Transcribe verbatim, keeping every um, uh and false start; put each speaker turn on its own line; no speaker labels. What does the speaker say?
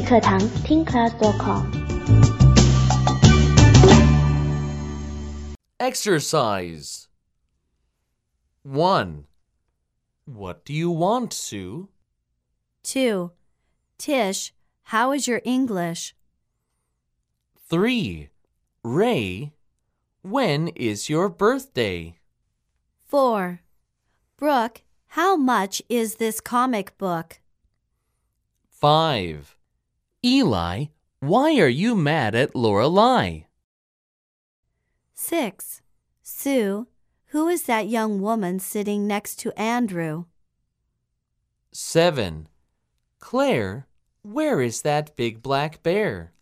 语课堂 听 class dot com。
Exercise one. What do you want, Sue?
two. Tish, how is your English?
three. Ray, when is your birthday?
four. Brooke, how much is this comic book?
five. Eli, why are you mad at Lorelai?
six. Sue, who is that young woman sitting next to Andrew?
seven. Claire, where is that big black bear?